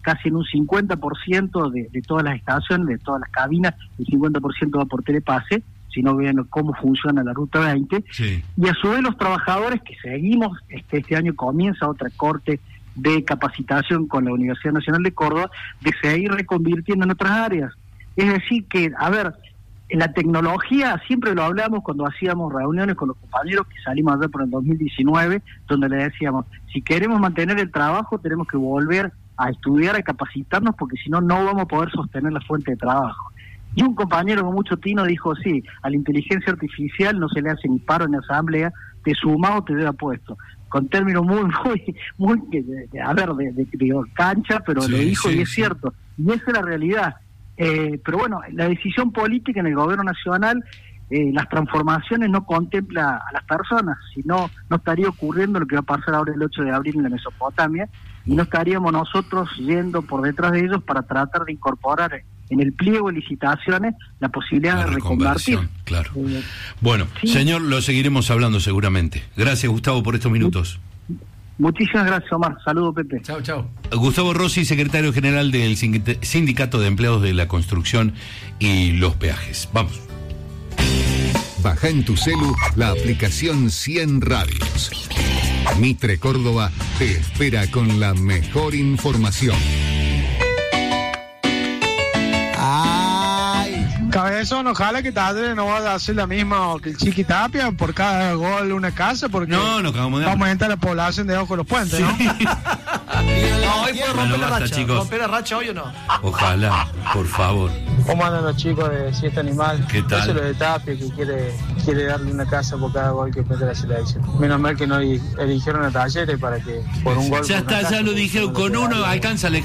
casi en un 50% de todas las estaciones, de todas las cabinas, el 50% va por telepase, si no ven cómo funciona la Ruta 20, sí. Y a su vez los trabajadores que seguimos, este año comienza otra corte de capacitación con la Universidad Nacional de Córdoba, de seguir reconvirtiendo en otras áreas. Es decir que, a ver, en la tecnología, siempre lo hablamos cuando hacíamos reuniones con los compañeros que salimos allá por el 2019, donde le decíamos, si queremos mantener el trabajo, tenemos que volver a estudiar, a capacitarnos, porque si no, no vamos a poder sostener la fuente de trabajo. Y un compañero con mucho tino dijo, sí, a la inteligencia artificial no se le hace ni paro en la asamblea, te suma o te lleva puesto. Con términos muy de cancha, pero sí, lo dijo sí, y es cierto. Y esa es la realidad. Pero bueno, la decisión política en el gobierno nacional, las transformaciones no contempla a las personas, sino no estaría ocurriendo lo que va a pasar ahora el 8 de abril en la Mesopotamia, y no estaríamos nosotros yendo por detrás de ellos para tratar de incorporar en el pliego de licitaciones la posibilidad de reconvertir. Claro. Bueno, sí. Señor, lo seguiremos hablando seguramente. Gracias, Gustavo, por estos minutos. Muchísimas gracias, Omar. Saludos, Pepe. Chao, chao. Gustavo Rossi, secretario general del Sindicato de Empleados de la Construcción y los Peajes. Vamos. Baja en tu celu la aplicación 100 Radios. Mitre Córdoba te espera con la mejor información. Cabezón, ojalá que tarde no vaya a hacer la misma que el Chiqui Tapia por cada gol una casa, porque no vamos a entrar la población debajo de los puentes, ¿no? No, hoy puede romper la racha. Chicos. ¿Romper la racha hoy o no? Ojalá, por favor. ¿Cómo andan los chicos de Siesta Animal? ¿Qué tal? Eso es lo de Tapia, que quiere darle una casa por cada gol que mete la selección. Menos mal que no eligieron a Talleres para que por un gol... Ya está, ya lo dijeron, con uno alcanza